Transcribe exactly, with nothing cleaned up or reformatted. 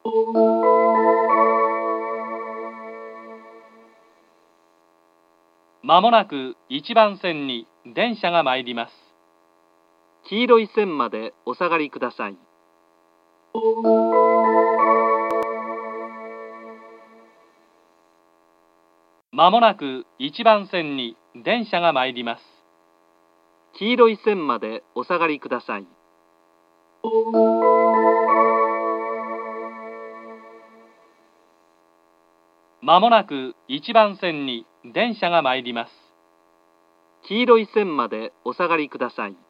まもなくいちばん線に電車が参ります。黄色い線までお下がりください。まもなくいちばん線に電車が参ります。黄色い線までお下がりください。まもなくいちばん線に電車が参ります。黄色い線までお下がりください。